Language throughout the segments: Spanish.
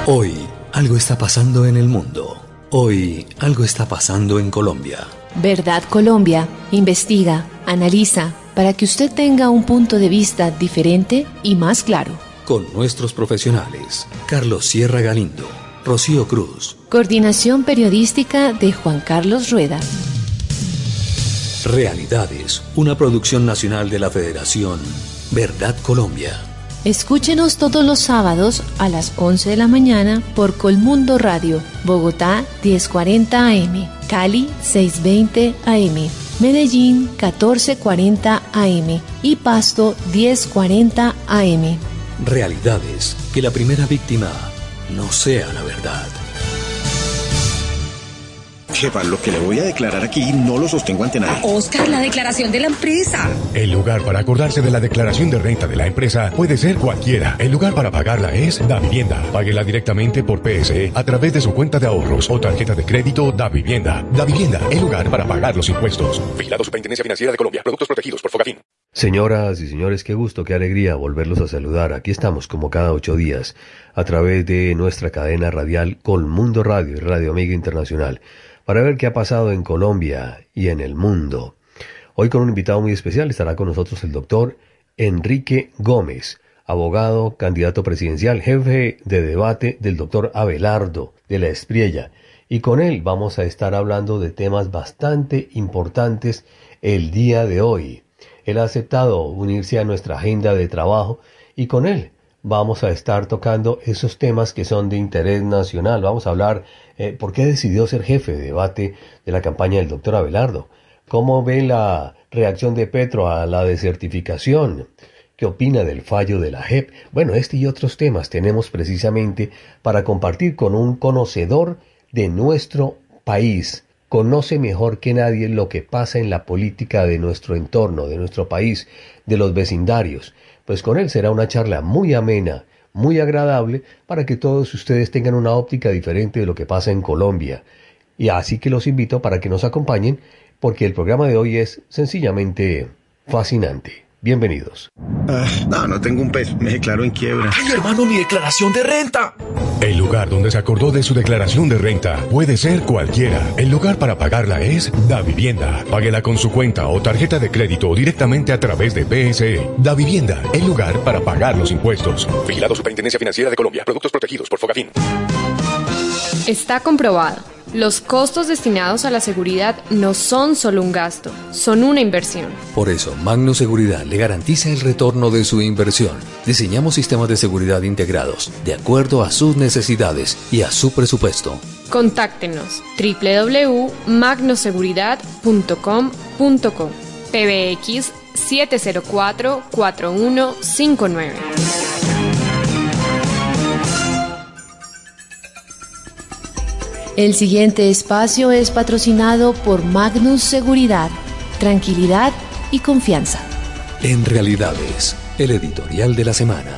Hoy algo está pasando en el mundo. Hoy algo está pasando en Colombia. Verdad Colombia investiga, analiza, para que usted tenga un punto de vista diferente y más claro. Con nuestros profesionales, Carlos Sierra Galindo, Rocío Cruz. Coordinación periodística de Juan Carlos Rueda. Realidades, una producción nacional de la Federación Verdad Colombia. Escúchenos todos los sábados a las 11 de la mañana por Colmundo Radio, Bogotá 1040 AM, Cali 620 AM, Medellín 1440 AM y Pasto 1040 AM. Realidades, que la primera víctima no sea la verdad. Jefa, lo que le voy a declarar aquí no lo sostengo ante nadie. Oscar, la declaración de la empresa. El lugar para acordarse de la declaración de renta de la empresa puede ser cualquiera. El lugar para pagarla es Davivienda. Páguela directamente por PSE a través de su cuenta de ahorros o tarjeta de crédito Davivienda. Davivienda, el lugar para pagar los impuestos. Vigilado Superintendencia Financiera de Colombia. Productos protegidos por Fogafín. Señoras y señores, qué gusto, qué alegría volverlos a saludar. Aquí estamos como cada 8 días a través de nuestra cadena radial Colmundo Radio y Radio Amiga Internacional, para ver qué ha pasado en Colombia y en el mundo. Hoy con un invitado muy especial estará con nosotros el doctor Enrique Gómez, abogado, candidato presidencial, jefe de debate del doctor Abelardo de la Espriella. Y con él vamos a estar hablando de temas bastante importantes el día de hoy. Él ha aceptado unirse a nuestra agenda de trabajo y con él vamos a estar tocando esos temas que son de interés nacional. Vamos a hablar por qué decidió ser jefe de debate de la campaña del doctor Abelardo. ¿Cómo ve la reacción de Petro a la desertificación? ¿Qué opina del fallo de la JEP? Bueno, este y otros temas tenemos precisamente para compartir con un conocedor de nuestro país. Conoce mejor que nadie lo que pasa en la política de nuestro entorno, de nuestro país, de los vecindarios. Pues con él será una charla muy amena, muy agradable, para que todos ustedes tengan una óptica diferente de lo que pasa en Colombia. Y así que los invito para que nos acompañen, porque el programa de hoy es sencillamente fascinante. Bienvenidos. No tengo un peso, me declaro en quiebra. ¡Ay, hermano, mi declaración de renta! El lugar donde se acordó de su declaración de renta puede ser cualquiera. El lugar para pagarla es Davivienda. Páguela con su cuenta o tarjeta de crédito directamente a través de PSE. Davivienda, el lugar para pagar los impuestos. Vigilado Superintendencia Financiera de Colombia. Productos protegidos por Fogafín. Está comprobado. Los costos destinados a la seguridad no son solo un gasto, son una inversión. Por eso, Magno Seguridad le garantiza el retorno de su inversión. Diseñamos sistemas de seguridad integrados, de acuerdo a sus necesidades y a su presupuesto. Contáctenos www.magnoseguridad.com.co PBX 704-4159. El siguiente espacio es patrocinado por Magnus Seguridad, tranquilidad y confianza. En Realidades, el editorial de la semana.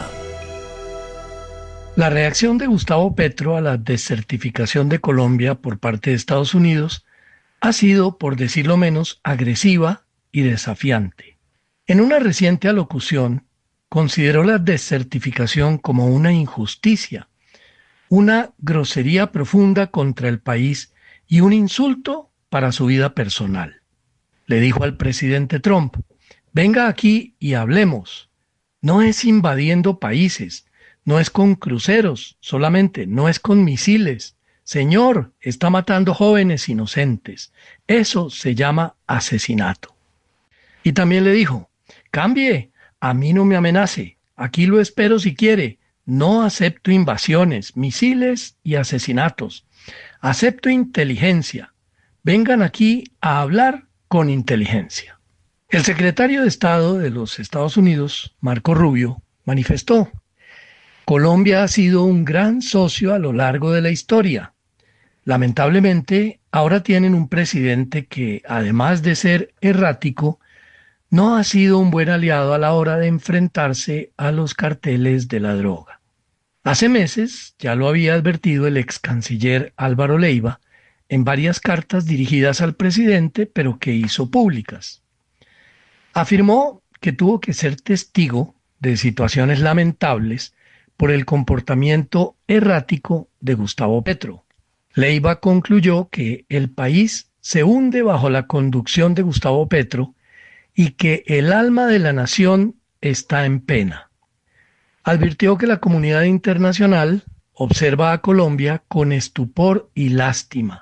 La reacción de Gustavo Petro a la desertificación de Colombia por parte de Estados Unidos ha sido, por decirlo menos, agresiva y desafiante. En una reciente alocución, consideró la desertificación como una injusticia, una grosería profunda contra el país y un insulto para su vida personal. Le dijo al presidente Trump: venga aquí y hablemos. No es invadiendo países, no es con cruceros solamente, no es con misiles. Señor, está matando jóvenes inocentes. Eso se llama asesinato. Y también le dijo: cambie, a mí no me amenace, aquí lo espero si quiere. No acepto invasiones, misiles y asesinatos. Acepto inteligencia. Vengan aquí a hablar con inteligencia. El secretario de Estado de los Estados Unidos, Marco Rubio, manifestó: Colombia ha sido un gran socio a lo largo de la historia. Lamentablemente, ahora tienen un presidente que, además de ser errático, no ha sido un buen aliado a la hora de enfrentarse a los carteles de la droga. Hace meses ya lo había advertido el ex canciller Álvaro Leiva en varias cartas dirigidas al presidente, pero que hizo públicas. Afirmó que tuvo que ser testigo de situaciones lamentables por el comportamiento errático de Gustavo Petro. Leiva concluyó que el país se hunde bajo la conducción de Gustavo Petro y que el alma de la nación está en pena. Advirtió que la comunidad internacional observa a Colombia con estupor y lástima.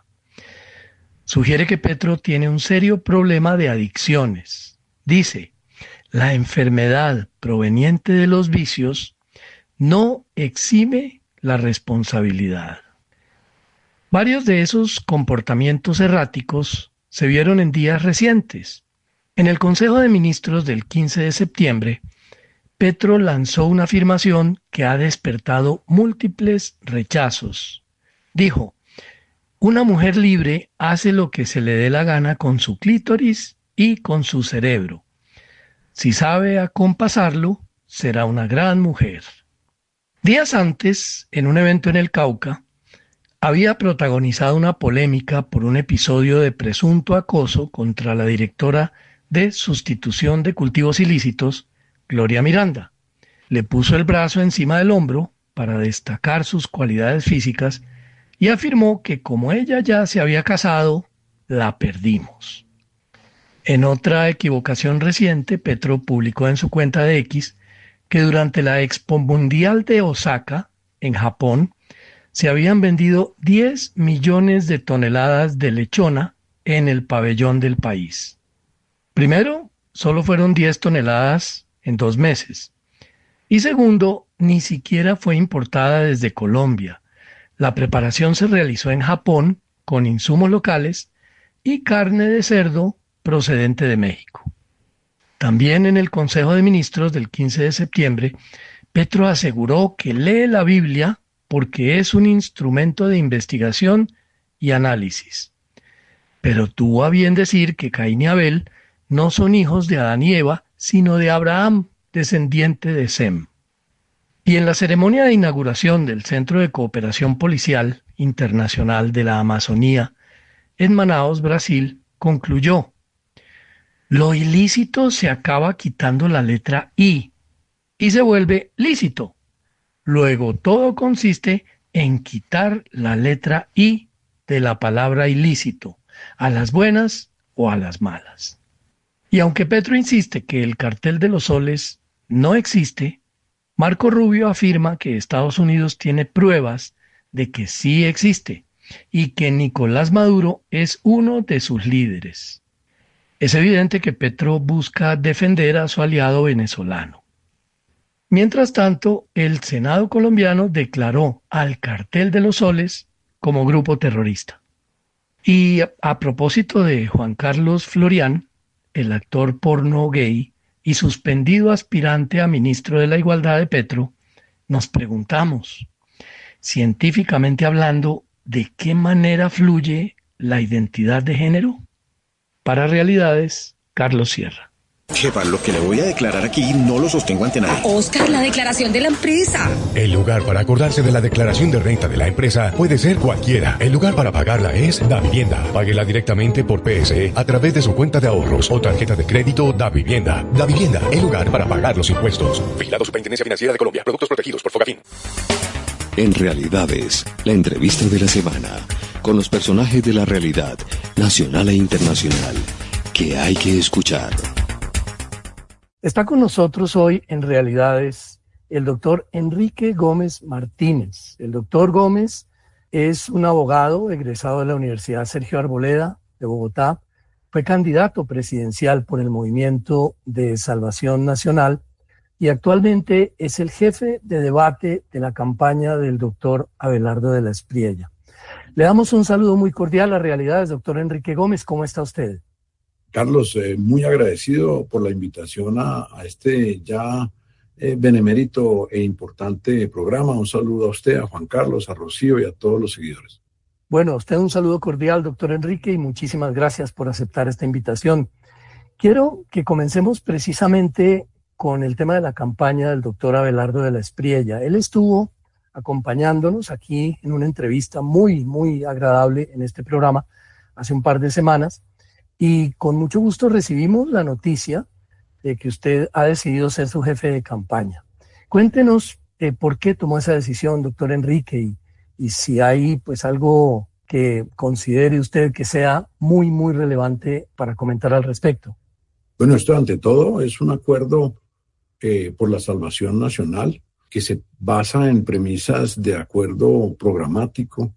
Sugiere que Petro tiene un serio problema de adicciones. Dice, la enfermedad proveniente de los vicios no exime la responsabilidad. Varios de esos comportamientos erráticos se vieron en días recientes. En el Consejo de Ministros del 15 de septiembre, Petro lanzó una afirmación que ha despertado múltiples rechazos. Dijo, una mujer libre hace lo que se le dé la gana con su clítoris y con su cerebro. Si sabe acompasarlo, será una gran mujer. Días antes, en un evento en el Cauca, había protagonizado una polémica por un episodio de presunto acoso contra la directora de Sustitución de Cultivos Ilícitos, Gloria Miranda. Le puso el brazo encima del hombro para destacar sus cualidades físicas y afirmó que como ella ya se había casado, la perdimos. En otra equivocación reciente, Petro publicó en su cuenta de X que durante la Expo Mundial de Osaka, en Japón, se habían vendido 10 millones de toneladas de lechona en el pabellón del país. Primero, solo fueron 10 toneladas en 2 meses. Y segundo, ni siquiera fue importada desde Colombia. La preparación se realizó en Japón con insumos locales y carne de cerdo procedente de México. También en el Consejo de Ministros del 15 de septiembre, Petro aseguró que lee la Biblia porque es un instrumento de investigación y análisis. Pero tuvo a bien decir que Caín y Abel no son hijos de Adán y Eva, sino de Abraham, descendiente de Sem. Y en la ceremonia de inauguración del Centro de Cooperación Policial Internacional de la Amazonía, en Manaus, Brasil, concluyó: lo ilícito se acaba quitando la letra I y se vuelve lícito. Luego todo consiste en quitar la letra I de la palabra ilícito, a las buenas o a las malas. Y aunque Petro insiste que el cartel de los soles no existe, Marco Rubio afirma que Estados Unidos tiene pruebas de que sí existe y que Nicolás Maduro es uno de sus líderes. Es evidente que Petro busca defender a su aliado venezolano. Mientras tanto, el Senado colombiano declaró al Cartel de los Soles como grupo terrorista. Y a propósito de Juan Carlos Florián, el actor porno gay y suspendido aspirante a ministro de la Igualdad de Petro, nos preguntamos, científicamente hablando, ¿de qué manera fluye la identidad de género? Para Realidades, Carlos Sierra. Jefa, lo que le voy a declarar aquí no lo sostengo ante nadie. Oscar, la declaración de la empresa. El lugar para acordarse de la declaración de renta de la empresa puede ser cualquiera. El lugar para pagarla es Davivienda. Páguela directamente por PSE a través de su cuenta de ahorros o tarjeta de crédito Davivienda. Davivienda, el lugar para pagar los impuestos. Vigilado Superintendencia Financiera de Colombia. Productos protegidos por Fogafín. En Realidades, la entrevista de la semana con los personajes de la realidad nacional e internacional que hay que escuchar. Está con nosotros hoy en Realidades el doctor Enrique Gómez Martínez. El doctor Gómez es un abogado egresado de la Universidad Sergio Arboleda de Bogotá. Fue candidato presidencial por el Movimiento de Salvación Nacional y actualmente es el jefe de debate de la campaña del doctor Abelardo de la Espriella. Le damos un saludo muy cordial a Realidades, doctor Enrique Gómez. ¿Cómo está usted? Carlos, muy agradecido por la invitación a este ya benemérito e importante programa. Un saludo a usted, a Juan Carlos, a Rocío y a todos los seguidores. Bueno, a usted un saludo cordial, doctor Enrique, y muchísimas gracias por aceptar esta invitación. Quiero que comencemos precisamente con el tema de la campaña del doctor Abelardo de la Espriella. Él estuvo acompañándonos aquí en una entrevista muy agradable en este programa hace un par de semanas. Y con mucho gusto recibimos la noticia de que usted ha decidido ser su jefe de campaña. Cuéntenos ¿Por qué tomó esa decisión, doctor Enrique? Y si hay pues algo que considere usted que sea muy, muy relevante para comentar al respecto. Bueno, esto ante todo es un acuerdo por la salvación nacional que se basa en premisas de acuerdo programático,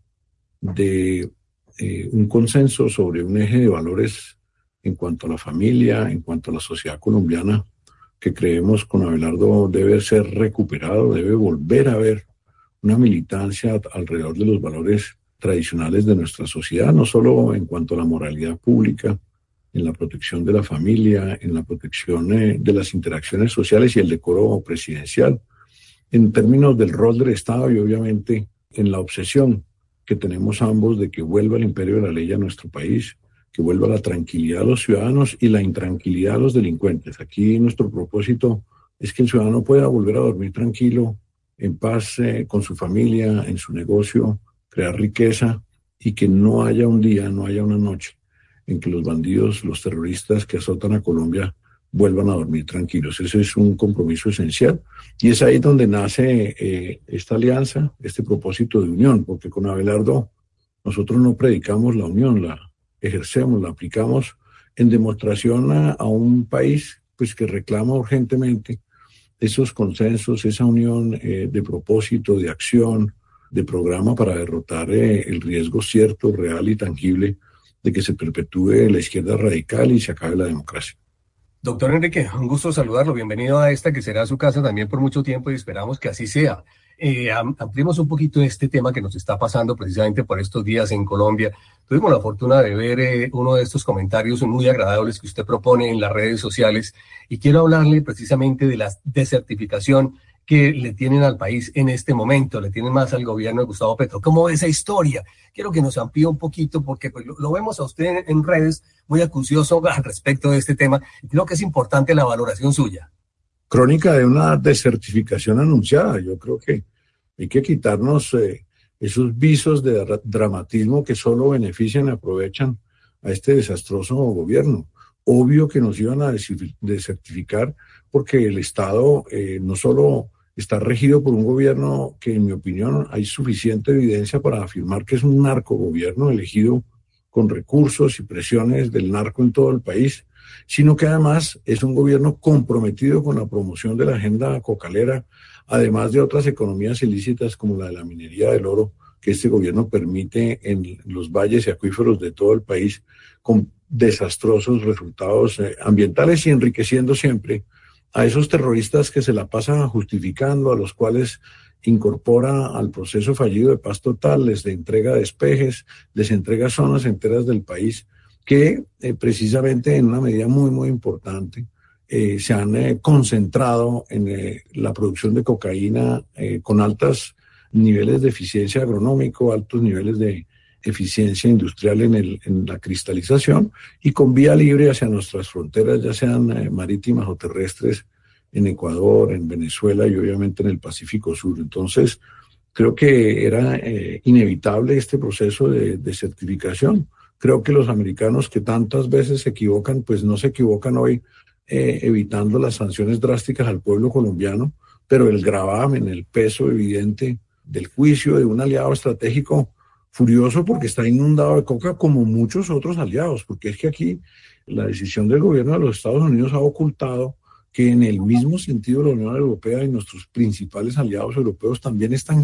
de un consenso sobre un eje de valores en cuanto a la familia, en cuanto a la sociedad colombiana, que creemos con Abelardo debe ser recuperado, debe volver a haber una militancia alrededor de los valores tradicionales de nuestra sociedad, no solo en cuanto a la moralidad pública, en la protección de la familia, en la protección de las interacciones sociales y el decoro presidencial, en términos del rol del Estado y obviamente en la obsesión que tenemos ambos de que vuelva el imperio de la ley a nuestro país, que vuelva la tranquilidad a los ciudadanos y la intranquilidad a los delincuentes. Aquí nuestro propósito es que el ciudadano pueda volver a dormir tranquilo, en paz con su familia, en su negocio, crear riqueza y que no haya un día, no haya una noche en que los bandidos, los terroristas que azotan a Colombia vuelvan a dormir tranquilos. Ese es un compromiso esencial y es ahí donde nace esta alianza, este propósito de unión, porque con Abelardo nosotros no predicamos la unión, la ejercemos, la aplicamos en demostración a un país pues que reclama urgentemente esos consensos, esa unión de propósito, de acción, de programa para derrotar el riesgo cierto, real y tangible de que se perpetúe la izquierda radical y se acabe la democracia. Doctor Enrique, un gusto saludarlo. Bienvenido a esta que será su casa también por mucho tiempo y esperamos que así sea. Ampliemos un poquito este tema que nos está pasando precisamente por estos días en Colombia. Tuvimos la fortuna de ver uno de estos comentarios muy agradables que usted propone en las redes sociales y quiero hablarle precisamente de la desertificación que le tienen al país en este momento, le tienen más al gobierno de Gustavo Petro. ¿Cómo ve esa historia? Quiero que nos amplíe un poquito porque pues, lo vemos a usted en redes muy acucioso al respecto de este tema y creo que es importante la valoración suya. Crónica de una desertificación anunciada. Yo creo que hay que quitarnos esos visos de dramatismo que solo benefician y aprovechan a este desastroso gobierno. Obvio que nos iban a desertificar porque el Estado no solo está regido por un gobierno que, en mi opinión, hay suficiente evidencia para afirmar que es un narcogobierno elegido con recursos y presiones del narco en todo el país, sino que además es un gobierno comprometido con la promoción de la agenda cocalera, además de otras economías ilícitas como la de la minería del oro, que este gobierno permite en los valles y acuíferos de todo el país, con desastrosos resultados ambientales y enriqueciendo siempre a esos terroristas que se la pasan justificando, a los cuales incorpora al proceso fallido de paz total, les entrega despejes, les entrega zonas enteras del país que precisamente en una medida muy, muy importante se han concentrado en la producción de cocaína con altos niveles de eficiencia agronómico, altos niveles de eficiencia industrial en la cristalización y con vía libre hacia nuestras fronteras, ya sean marítimas o terrestres, en Ecuador, en Venezuela y obviamente en el Pacífico Sur. Entonces, creo que era inevitable este proceso de desertificación. Creo que los americanos que tantas veces se equivocan, pues no se equivocan hoy evitando las sanciones drásticas al pueblo colombiano, pero el gravamen, el peso evidente del juicio de un aliado estratégico furioso porque está inundado de coca como muchos otros aliados, porque es que aquí la decisión del gobierno de los Estados Unidos ha ocultado que en el mismo sentido la Unión Europea y nuestros principales aliados europeos también están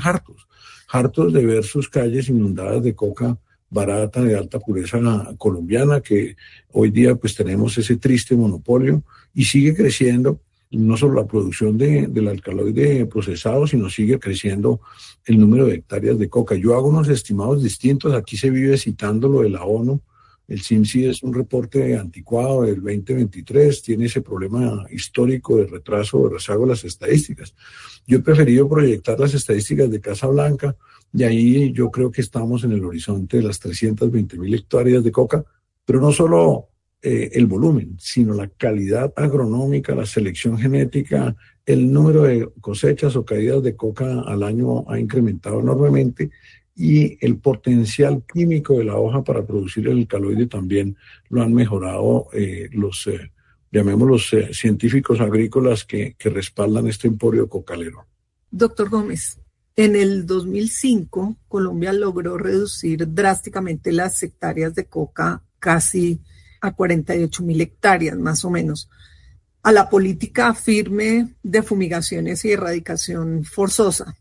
hartos de ver sus calles inundadas de coca barata, de alta pureza colombiana, que hoy día pues tenemos ese triste monopolio y sigue creciendo no solo la producción del alcaloide procesado, sino sigue creciendo el número de hectáreas de coca. Yo hago unos estimados distintos, aquí se vive citando lo de la ONU, el CIMSI es un reporte anticuado del 2023, tiene ese problema histórico de retraso, de rezago de las estadísticas. Yo he preferido proyectar las estadísticas de Casa Blanca y ahí yo creo que estamos en el horizonte de las 320.000 hectáreas de coca, pero no solo el volumen, sino la calidad agronómica, la selección genética, el número de cosechas o caídas de coca al año ha incrementado enormemente y el potencial químico de la hoja para producir el alcaloide también lo han mejorado los científicos agrícolas que respaldan este emporio cocalero. Doctor Gómez, en el 2005 Colombia logró reducir drásticamente las hectáreas de coca casi a 48.000 hectáreas más o menos, a la política firme de fumigaciones y erradicación forzosa.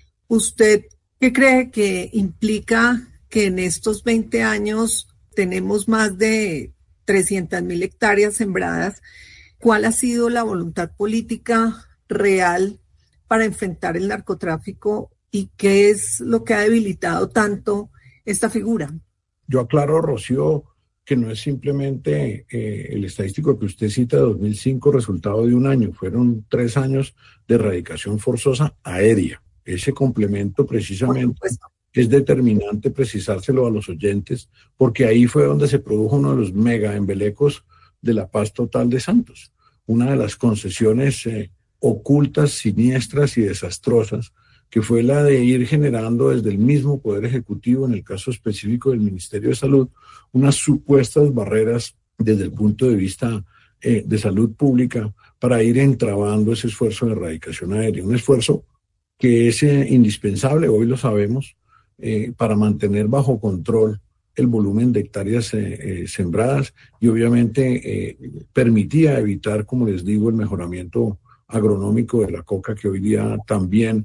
¿Usted qué cree que implica que en estos 20 años tenemos más de 300.000 hectáreas sembradas? ¿Cuál ha sido la voluntad política real para enfrentar el narcotráfico y qué es lo que ha debilitado tanto esta figura? Yo aclaro, Rocío, que no es simplemente el estadístico que usted cita de 2005 resultado de un año, fueron 3 años de erradicación forzosa aérea. Ese complemento precisamente es determinante precisárselo a los oyentes, porque ahí fue donde se produjo uno de los mega embelecos de la paz total de Santos, una de las concesiones ocultas, siniestras y desastrosas, que fue la de ir generando desde el mismo Poder Ejecutivo, en el caso específico del Ministerio de Salud, unas supuestas barreras desde el punto de vista de salud pública para ir entrabando ese esfuerzo de erradicación aérea, un esfuerzo que es indispensable, hoy lo sabemos, para mantener bajo control el volumen de hectáreas sembradas y obviamente permitía evitar, como les digo, el mejoramiento agronómico de la coca, que hoy día también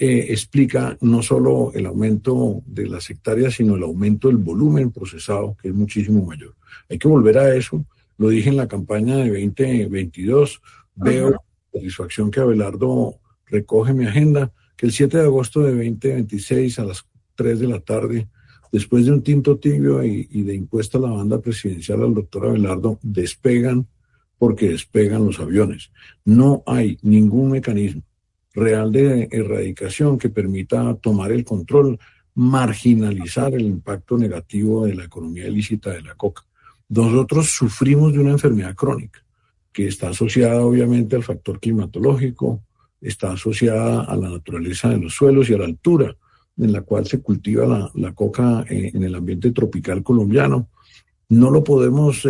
explica no solo el aumento de las hectáreas, sino el aumento del volumen procesado, que es muchísimo mayor. Hay que volver a eso, lo dije en la campaña de 2022, veo la satisfacción que Abelardo recoge mi agenda, que el 7 de agosto de 2026 a las 3 de la tarde, después de un tinto tibio y de impuesta a la banda presidencial al doctor Abelardo, despegan porque despegan los aviones. No hay ningún mecanismo real de erradicación que permita tomar el control, marginalizar el impacto negativo de la economía ilícita de la coca. Nosotros sufrimos de una enfermedad crónica que está asociada obviamente al factor climatológico, está asociada a la naturaleza de los suelos y a la altura en la cual se cultiva la coca en el ambiente tropical colombiano. No lo podemos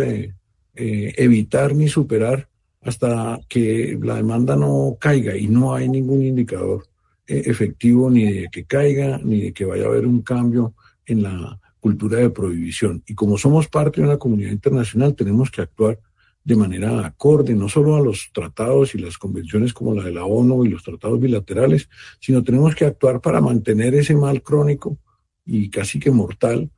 evitar ni superar hasta que la demanda no caiga, y no hay ningún indicador efectivo ni de que caiga, ni de que vaya a haber un cambio en la cultura de prohibición. Y como somos parte de una comunidad internacional, tenemos que actuar de manera acorde, no solo a los tratados y las convenciones como la de la ONU y los tratados bilaterales, sino tenemos que actuar para mantener ese mal crónico y casi que mortal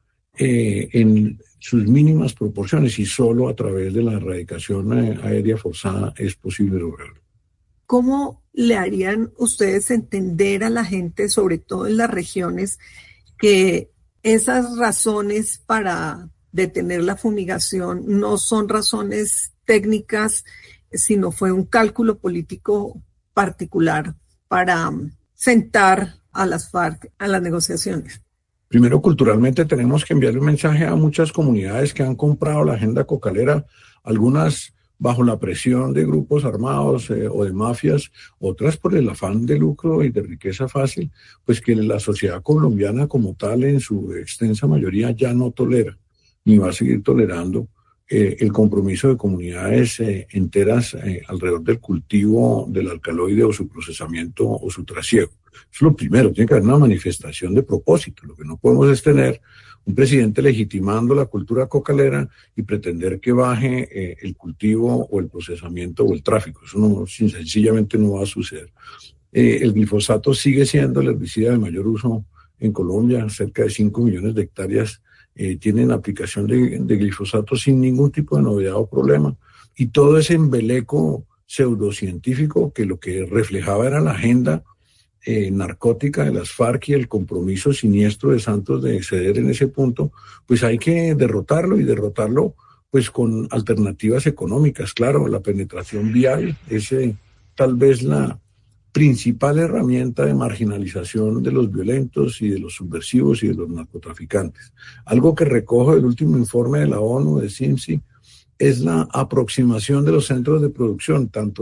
en sus mínimas proporciones, y solo a través de la erradicación aérea forzada es posible lograrlo. ¿Cómo le harían ustedes entender a la gente, sobre todo en las regiones, que esas razones para detener la fumigación no son razones técnicas, sino fue un cálculo político particular para sentar a las FARC a las negociaciones? Primero, culturalmente tenemos que enviar un mensaje a muchas comunidades que han comprado la agenda cocalera, algunas bajo la presión de grupos armados o de mafias, otras por el afán de lucro y de riqueza fácil, pues que la sociedad colombiana como tal en su extensa mayoría ya no tolera, ni va a seguir tolerando el compromiso de comunidades enteras alrededor del cultivo del alcaloide o su procesamiento o su trasiego. Eso es lo primero, tiene que haber una manifestación de propósito. Lo que no podemos es tener un presidente legitimando la cultura cocalera y pretender que baje el cultivo o el procesamiento o el tráfico. Eso no, sencillamente no va a suceder. El glifosato sigue siendo el herbicida de mayor uso en Colombia, cerca de 5 millones de hectáreas tienen aplicación de glifosato sin ningún tipo de novedad o problema. Y todo ese embeleco pseudocientífico que lo que reflejaba era la agenda narcótica de las FARC y el compromiso siniestro de Santos de ceder en ese punto, pues hay que derrotarlo, y derrotarlo pues con alternativas económicas. Claro, la penetración vial es tal vez la principal herramienta de marginalización de los violentos y de los subversivos y de los narcotraficantes. Algo que recoge el último informe de la ONU, de CIMSI, es la aproximación de los centros de producción, tanto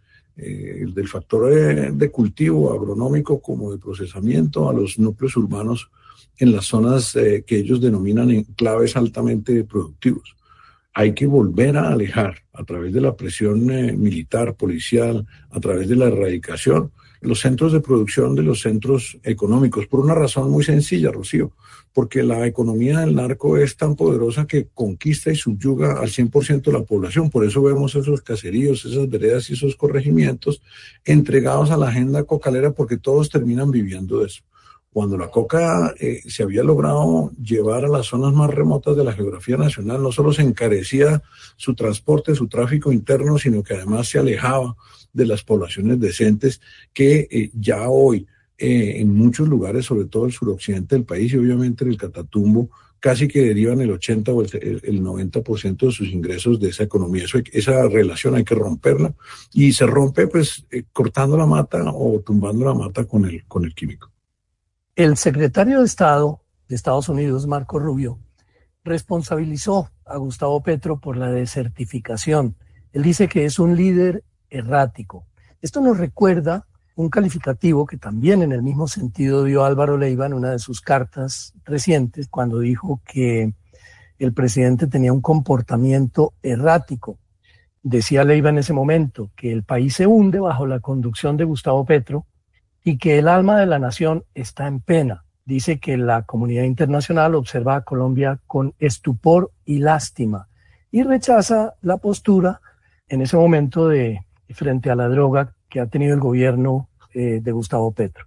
del factor de cultivo agronómico como de procesamiento, a los núcleos urbanos en las zonas que ellos denominan enclaves altamente productivos. Hay que volver a alejar a través de la presión militar, policial, a través de la erradicación, los centros de producción de los centros económicos, por una razón muy sencilla, Rocío, porque la economía del narco es tan poderosa que conquista y subyuga al 100% de la población. Por eso vemos esos caseríos, esas veredas y esos corregimientos entregados a la agenda cocalera, porque todos terminan viviendo de eso. Cuando la coca se había logrado llevar a las zonas más remotas de la geografía nacional, no solo se encarecía su transporte, su tráfico interno, sino que además se alejaba de las poblaciones decentes que ya hoy en muchos lugares, sobre todo el suroccidente del país y obviamente en el Catatumbo, casi que derivan el 80 o el 90% de sus ingresos de esa economía. Esa relación hay que romperla, y se rompe pues cortando la mata o tumbando la mata con el químico. El secretario de Estado de Estados Unidos, Marco Rubio, responsabilizó a Gustavo Petro por la desertificación. Él dice que es un líder errático. Esto nos recuerda un calificativo que también en el mismo sentido dio Álvaro Leiva en una de sus cartas recientes, cuando dijo que el presidente tenía un comportamiento errático. Decía Leiva en ese momento que el país se hunde bajo la conducción de Gustavo Petro y que el alma de la nación está en pena. Dice que la comunidad internacional observa a Colombia con estupor y lástima y rechaza la postura en ese momento frente a la droga que ha tenido el gobierno de Gustavo Petro.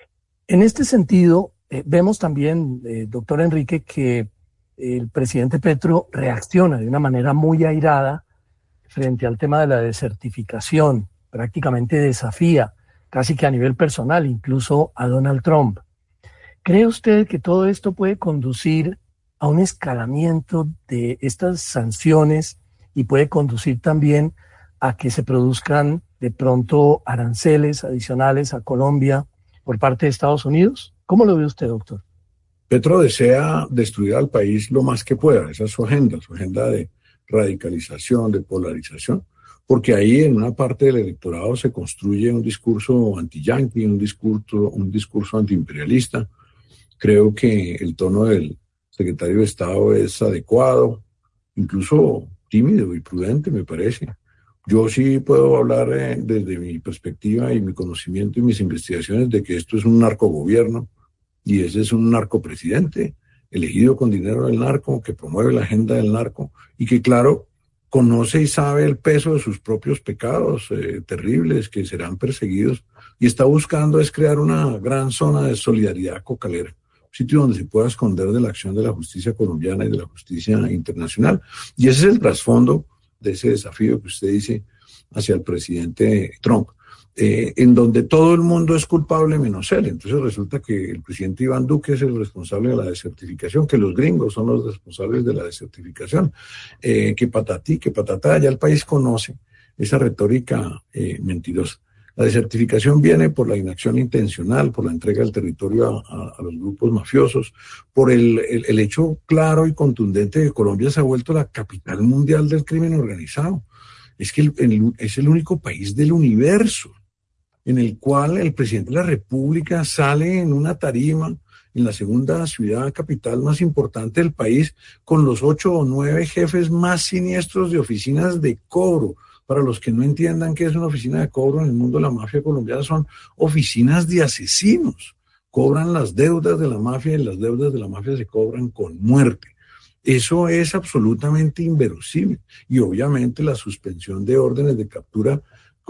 En este sentido, vemos también, doctor Enrique, que el presidente Petro reacciona de una manera muy airada frente al tema de la desertificación, prácticamente desafía, casi que a nivel personal, incluso a Donald Trump. ¿Cree usted que todo esto puede conducir a un escalamiento de estas sanciones y puede conducir también a que se produzcan de pronto aranceles adicionales a Colombia por parte de Estados Unidos? ¿Cómo lo ve usted, doctor? Petro desea destruir al país lo más que pueda. Esa es su agenda de radicalización, de polarización, porque ahí en una parte del electorado se construye un discurso anti-yanqui, un discurso antiimperialista. Creo que el tono del secretario de Estado es adecuado, incluso tímido y prudente, me parece. Yo sí puedo hablar desde mi perspectiva y mi conocimiento y mis investigaciones de que esto es un narcogobierno y ese es un narcopresidente elegido con dinero del narco, que promueve la agenda del narco y que, claro, conoce y sabe el peso de sus propios pecados terribles, que serán perseguidos, y está buscando es crear una gran zona de solidaridad cocalera, un sitio donde se pueda esconder de la acción de la justicia colombiana y de la justicia internacional. Y ese es el trasfondo de ese desafío que usted dice hacia el presidente Trump, en donde todo el mundo es culpable menos él. Entonces resulta que el presidente Iván Duque es el responsable de la desertificación, que los gringos son los responsables de la desertificación, que patatí, que patatá. Ya el país conoce esa retórica mentirosa. La desertificación viene por la inacción intencional, por la entrega del territorio a los grupos mafiosos, por el hecho claro y contundente de que Colombia se ha vuelto la capital mundial del crimen organizado. Es que es el único país del universo en el cual el presidente de la República sale en una tarima en la segunda ciudad capital más importante del país con los 8 o 9 jefes más siniestros de oficinas de cobro. Para los que no entiendan qué es una oficina de cobro en el mundo de la mafia colombiana, son oficinas de asesinos. Cobran las deudas de la mafia y las deudas de la mafia se cobran con muerte. Eso es absolutamente inverosímil. Y obviamente la suspensión de órdenes de captura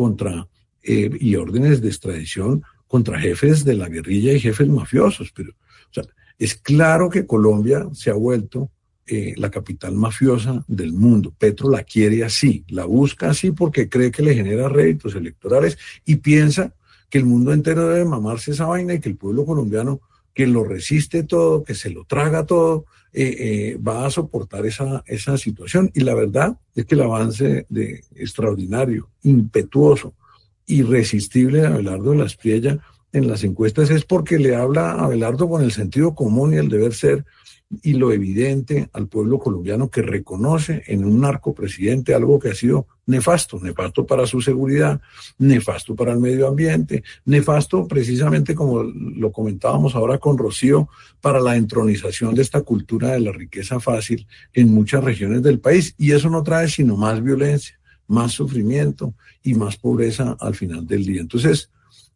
y órdenes de extradición contra jefes de la guerrilla y jefes mafiosos. Pero, es claro que Colombia se ha vuelto la capital mafiosa del mundo. Petro la quiere así, la busca así porque cree que le genera réditos electorales y piensa que el mundo entero debe mamarse esa vaina y que el pueblo colombiano, que lo resiste todo, que se lo traga todo, va a soportar esa situación. Y la verdad es que el avance extraordinario, impetuoso, irresistible de Abelardo de la Espriella en las encuestas es porque le habla a Abelardo con el sentido común y el deber ser y lo evidente al pueblo colombiano, que reconoce en un narcopresidente algo que ha sido nefasto para su seguridad, nefasto para el medio ambiente, nefasto precisamente como lo comentábamos ahora con Rocío, para la entronización de esta cultura de la riqueza fácil en muchas regiones del país. Y eso no trae sino más violencia, más sufrimiento y más pobreza al final del día. Entonces,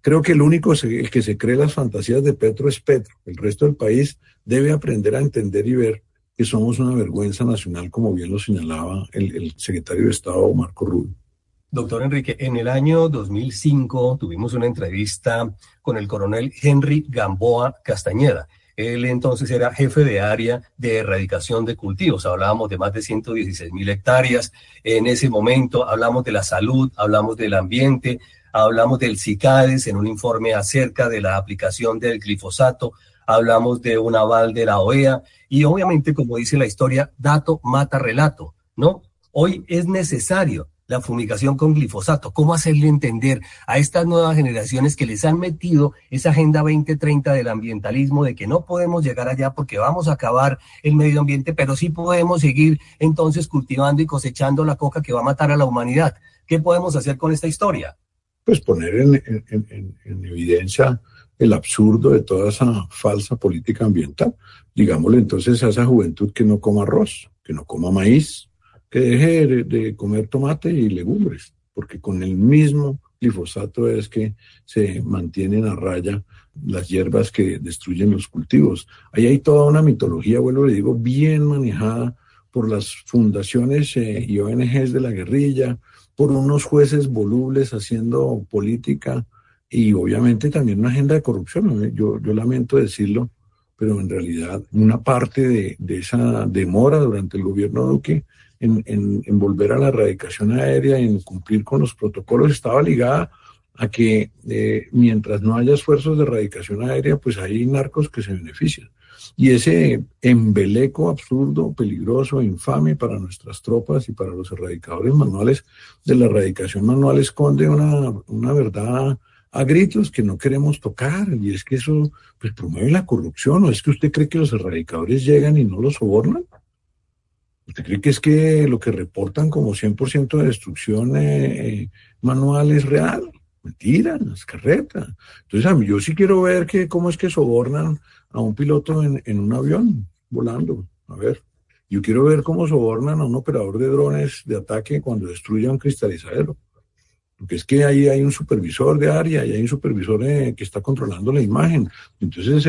Creo que el que se cree las fantasías de Petro es Petro. El resto del país debe aprender a entender y ver que somos una vergüenza nacional, como bien lo señalaba el secretario de Estado Marco Rubio. Doctor Enrique, en el año 2005 tuvimos una entrevista con el coronel Henry Gamboa Castañeda. Él entonces era jefe de área de erradicación de cultivos. Hablábamos de más de 116.000 hectáreas. En ese momento hablamos de la salud, hablamos del ambiente, hablamos del CICADES en un informe acerca de la aplicación del glifosato, hablamos de un aval de la OEA y obviamente, como dice la historia, dato mata relato, ¿no? Hoy es necesario la fumigación con glifosato. ¿Cómo hacerle entender a estas nuevas generaciones que les han metido esa Agenda 2030 del ambientalismo, de que no podemos llegar allá porque vamos a acabar el medio ambiente, pero sí podemos seguir entonces cultivando y cosechando la coca que va a matar a la humanidad? ¿Qué podemos hacer con esta historia? Pues poner en evidencia el absurdo de toda esa falsa política ambiental. Digámosle entonces a esa juventud que no coma arroz, que no coma maíz, que deje de comer tomate y legumbres, porque con el mismo glifosato es que se mantienen a raya las hierbas que destruyen los cultivos. Ahí hay toda una mitología, vuelvo le digo, bien manejada por las fundaciones y ONGs de la guerrilla, por unos jueces volubles haciendo política y obviamente también una agenda de corrupción. Yo lamento decirlo, pero en realidad una parte de esa demora durante el gobierno Duque en volver a la erradicación aérea, en cumplir con los protocolos, estaba ligada a que mientras no haya esfuerzos de erradicación aérea, pues hay narcos que se benefician. Y ese embeleco absurdo, peligroso, infame para nuestras tropas y para los erradicadores manuales de la erradicación manual esconde una verdad a gritos que no queremos tocar, y es que eso pues promueve la corrupción. ¿O es que usted cree que los erradicadores llegan y no los sobornan? ¿Usted cree que es que lo que reportan como 100% de destrucción manual es real? Mentira, es carreta. Entonces, a mí yo sí quiero ver cómo es que sobornan a un piloto en un avión volando. A ver, yo quiero ver cómo sobornan a un operador de drones de ataque cuando destruya un cristalizadero. Porque es que ahí hay un supervisor de área y hay un supervisor que está controlando la imagen. Entonces,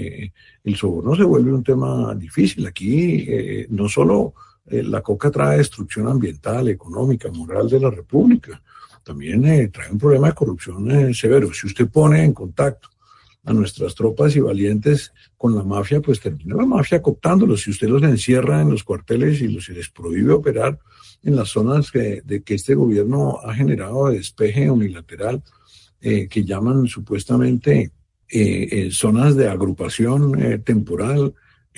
el soborno se vuelve un tema difícil. Aquí no solo la coca trae destrucción ambiental, económica, moral de la República, también trae un problema de corrupción severo. Si usted pone en contacto a nuestras tropas y valientes con la mafia, pues termina la mafia cooptándolos. Si usted los encierra en los cuarteles y se les prohíbe operar en las zonas que este gobierno ha generado de despeje unilateral, que llaman supuestamente zonas de agrupación temporal,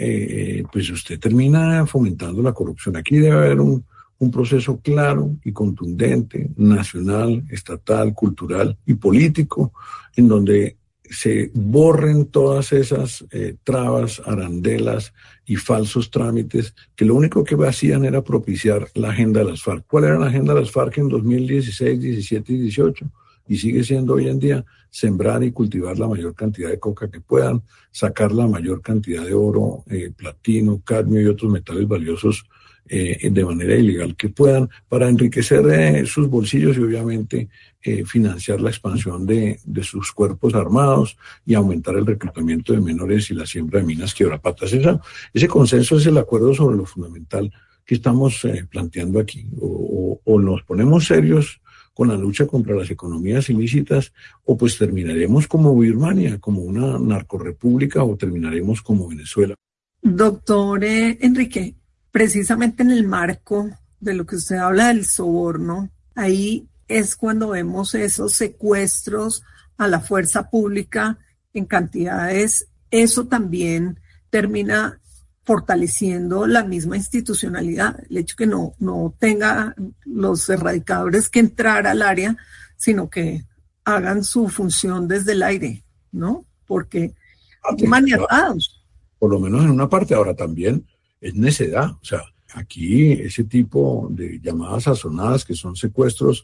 pues usted termina fomentando la corrupción. Aquí debe haber un proceso claro y contundente, nacional, estatal, cultural y político, en donde se borren todas esas trabas, arandelas y falsos trámites que lo único que hacían era propiciar la agenda de las FARC. ¿Cuál era la agenda de las FARC en 2016, 17 y 18? Y sigue siendo hoy en día sembrar y cultivar la mayor cantidad de coca que puedan, sacar la mayor cantidad de oro, platino, cadmio y otros metales valiosos de manera ilegal que puedan, para enriquecer sus bolsillos y obviamente financiar la expansión de sus cuerpos armados y aumentar el reclutamiento de menores y la siembra de minas quiebrapatas. Ese consenso es el acuerdo sobre lo fundamental que estamos planteando aquí. O nos ponemos serios con la lucha contra las economías ilícitas, o pues terminaremos como Birmania, como una narcorrepública, o terminaremos como Venezuela. Doctor Enrique, precisamente en el marco de lo que usted habla del soborno, ahí es cuando vemos esos secuestros a la fuerza pública en cantidades. Eso también termina fortaleciendo la misma institucionalidad, el hecho que no tenga los erradicadores que entrar al área, sino que hagan su función desde el aire, ¿no? Porque maniatados. Por lo menos en una parte. Ahora también es necedad. O sea, aquí ese tipo de llamadas sazonadas, que son secuestros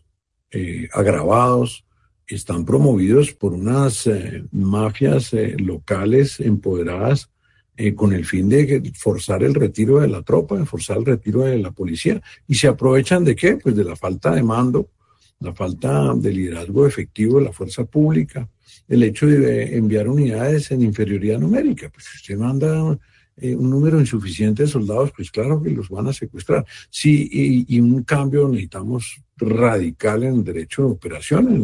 agravados, están promovidos por unas mafias locales empoderadas con el fin de forzar el retiro de la tropa, de forzar el retiro de la policía. ¿Y se aprovechan de qué? Pues de la falta de mando, la falta de liderazgo efectivo de la fuerza pública, el hecho de enviar unidades en inferioridad numérica. Pues si usted manda un número insuficiente de soldados, pues claro que los van a secuestrar. Sí, y un cambio necesitamos radical en el derecho de operaciones.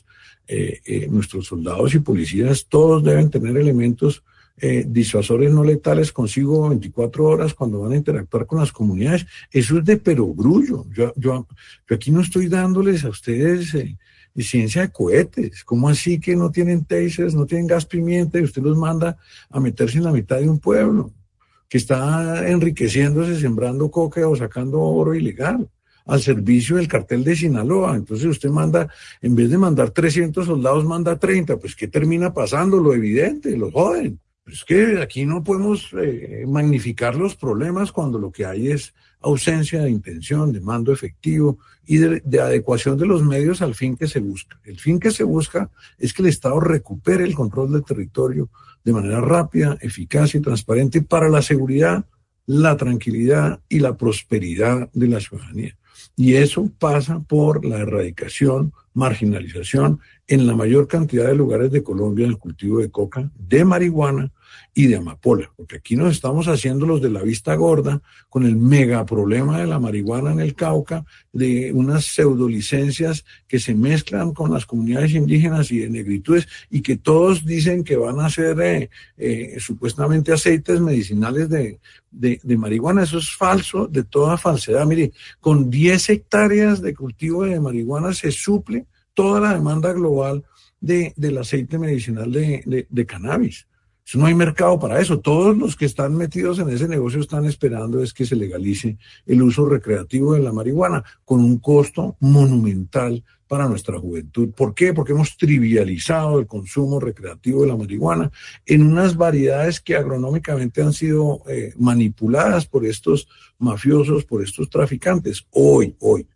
Nuestros soldados y policías todos deben tener elementos disuasores no letales consigo 24 horas cuando van a interactuar con las comunidades. Eso es de perogrullo. Yo aquí no estoy dándoles a ustedes ciencia de cohetes. ¿Cómo así que no tienen tasers, no tienen gas pimienta y usted los manda a meterse en la mitad de un pueblo que está enriqueciéndose, sembrando coca o sacando oro ilegal al servicio del cartel de Sinaloa? Entonces usted manda, en vez de mandar 300 soldados, manda 30. Pues ¿qué termina pasando? Lo evidente, los joden. Es que aquí no podemos magnificar los problemas cuando lo que hay es ausencia de intención, de mando efectivo y de adecuación de los medios al fin que se busca. El fin que se busca es que el Estado recupere el control del territorio de manera rápida, eficaz y transparente para la seguridad, la tranquilidad y la prosperidad de la ciudadanía. Y eso pasa por la erradicación, marginalización en la mayor cantidad de lugares de Colombia del cultivo de coca, de marihuana y de amapola, porque aquí nos estamos haciendo los de la vista gorda con el mega problema de la marihuana en el Cauca, de unas pseudolicencias que se mezclan con las comunidades indígenas y de negritudes y que todos dicen que van a ser supuestamente aceites medicinales de marihuana. Eso es falso, de toda falsedad. Mire, con 10 hectáreas de cultivo de marihuana se suple toda la demanda global del aceite medicinal de cannabis. No hay mercado para eso. Todos los que están metidos en ese negocio están esperando es que se legalice el uso recreativo de la marihuana con un costo monumental para nuestra juventud. ¿Por qué? Porque hemos trivializado el consumo recreativo de la marihuana en unas variedades que agronómicamente han sido manipuladas por estos mafiosos, por estos traficantes. Hoy,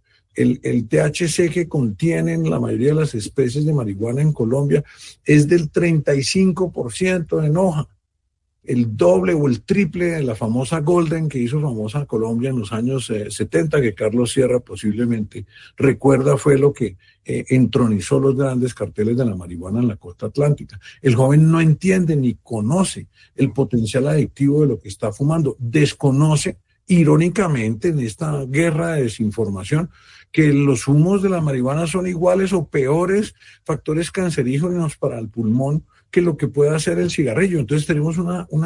el THC que contienen la mayoría de las especies de marihuana en Colombia es del 35% en hoja, el doble o el triple de la famosa Golden que hizo famosa Colombia en los años 70, que Carlos Sierra posiblemente recuerda fue lo que entronizó los grandes carteles de la marihuana en la costa atlántica. El joven no entiende ni conoce el potencial adictivo de lo que está fumando, desconoce irónicamente en esta guerra de desinformación que los humos de la marihuana son iguales o peores factores cancerígenos para el pulmón que lo que puede hacer el cigarrillo. Entonces tenemos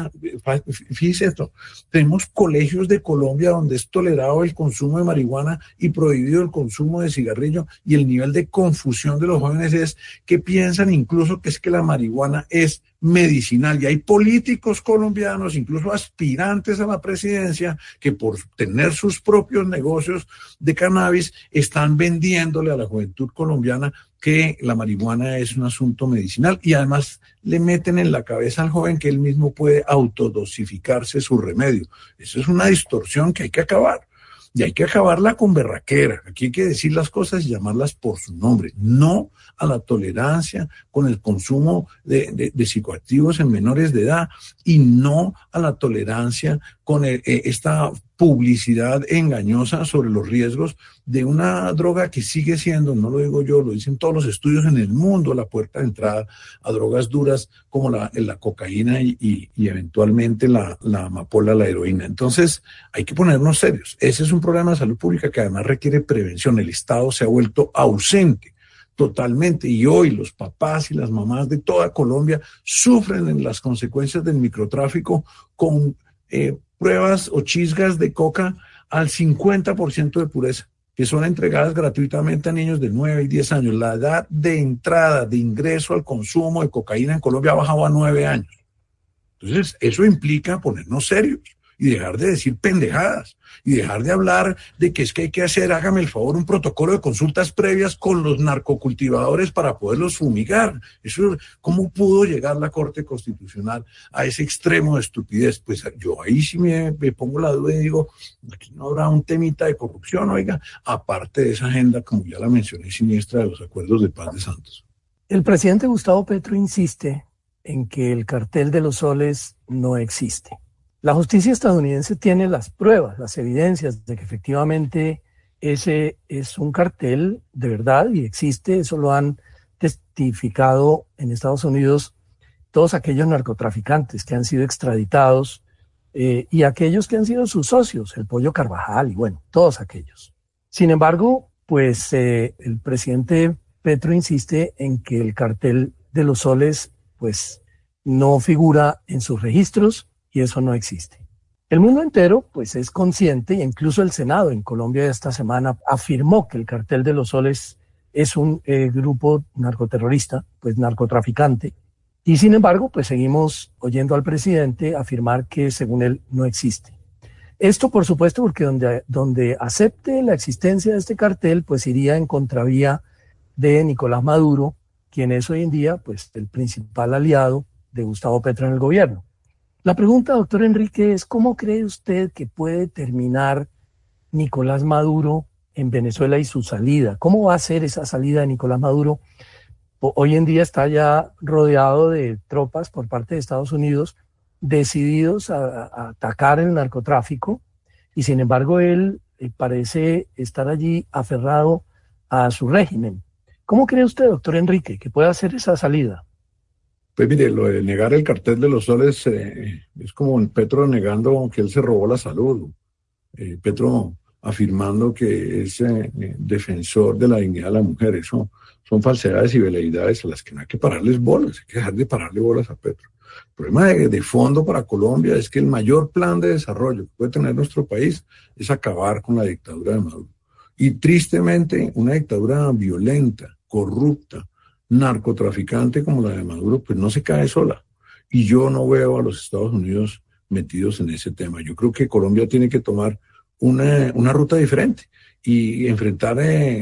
fíjese esto, tenemos colegios de Colombia donde es tolerado el consumo de marihuana y prohibido el consumo de cigarrillo, y el nivel de confusión de los jóvenes es que piensan incluso que es que la marihuana es medicinal, y hay políticos colombianos, incluso aspirantes a la presidencia, que por tener sus propios negocios de cannabis están vendiéndole a la juventud colombiana que la marihuana es un asunto medicinal, y además le meten en la cabeza al joven que él mismo puede autodosificarse su remedio. Eso es una distorsión que hay que acabar. Y hay que acabarla con berraquera. Aquí hay que decir las cosas y llamarlas por su nombre. No a la tolerancia con el consumo de psicoactivos en menores de edad, y no a la tolerancia con esta publicidad engañosa sobre los riesgos de una droga que sigue siendo, no lo digo yo, lo dicen todos los estudios en el mundo, la puerta de entrada a drogas duras como la cocaína y eventualmente la amapola, la heroína. Entonces hay que ponernos serios. Ese es un problema de salud pública que además requiere prevención. El Estado se ha vuelto ausente totalmente, y hoy los papás y las mamás de toda Colombia sufren en las consecuencias del microtráfico con pruebas o chisgas de coca al 50% de pureza, que son entregadas gratuitamente a niños de 9 y 10 años. La edad de entrada, de ingreso al consumo de cocaína en Colombia ha bajado a 9 años. Entonces, eso implica ponernos serios y dejar de decir pendejadas y dejar de hablar de que es que hay que hacer, hágame el favor, un protocolo de consultas previas con los narcocultivadores para poderlos fumigar. Eso, ¿cómo pudo llegar la Corte Constitucional a ese extremo de estupidez? Pues yo ahí sí me pongo la duda y digo, aquí no habrá un temita de corrupción, oiga, aparte de esa agenda, como ya la mencioné, siniestra de los acuerdos de paz de Santos. El presidente Gustavo Petro insiste en que el cartel de los soles no existe. La justicia estadounidense tiene las pruebas, las evidencias de que efectivamente ese es un cartel de verdad y existe. Eso lo han testificado en Estados Unidos todos aquellos narcotraficantes que han sido extraditados y aquellos que han sido sus socios, el Pollo Carvajal y bueno, todos aquellos. Sin embargo, pues el presidente Petro insiste en que el cartel de los soles pues no figura en sus registros y eso no existe. El mundo entero pues es consciente, e incluso el Senado en Colombia esta semana afirmó que el cartel de los soles es un grupo narcoterrorista, pues narcotraficante, y sin embargo pues seguimos oyendo al presidente afirmar que según él no existe. Esto por supuesto porque donde acepte la existencia de este cartel pues iría en contravía de Nicolás Maduro, quien es hoy en día pues el principal aliado de Gustavo Petro en el gobierno. La pregunta, doctor Enrique, es ¿cómo cree usted que puede terminar Nicolás Maduro en Venezuela y su salida? ¿Cómo va a ser esa salida de Nicolás Maduro? Hoy en día está ya rodeado de tropas por parte de Estados Unidos decididos a atacar el narcotráfico y sin embargo él parece estar allí aferrado a su régimen. ¿Cómo cree usted, doctor Enrique, que puede hacer esa salida? Pues mire, lo de negar el cartel de los soles es como Petro negando que él se robó la salud. Petro afirmando que es defensor de la dignidad de la mujer. Eso son falsedades y veleidades a las que no hay que pararles bolas, hay que dejar de pararle bolas a Petro. El problema de fondo para Colombia es que el mayor plan de desarrollo que puede tener nuestro país es acabar con la dictadura de Maduro. Y tristemente, una dictadura violenta, corrupta, narcotraficante como la de Maduro, pues no se cae sola. Y yo no veo a los Estados Unidos metidos en ese tema. Yo creo que Colombia tiene que tomar una ruta diferente y enfrentar